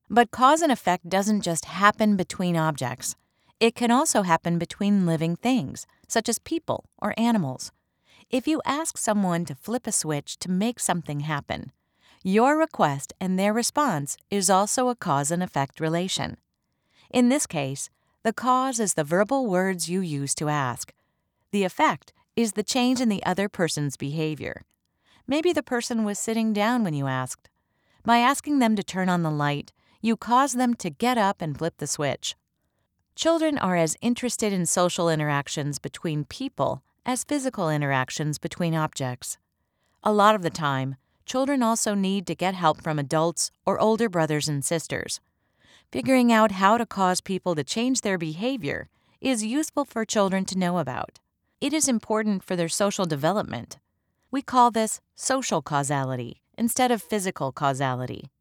But cause and effect doesn't just happen between objects. It can also happen between living things, such as people or animals. If you ask someone to flip a switch to make something happen, your request and their response is also a cause and effect relation. In this case, the cause is the verbal words you use to ask. The effect is the change in the other person's behavior. Maybe the person was sitting down when you asked. By asking them to turn on the light, you cause them to get up and flip the switch. Children are as interested in social interactions between people as physical interactions between objects. A lot of the time, children also need to get help from adults or older brothers and sisters. Figuring out how to cause people to change their behavior is useful for children to know about. It is important for their social development. We call this social causality instead of physical causality.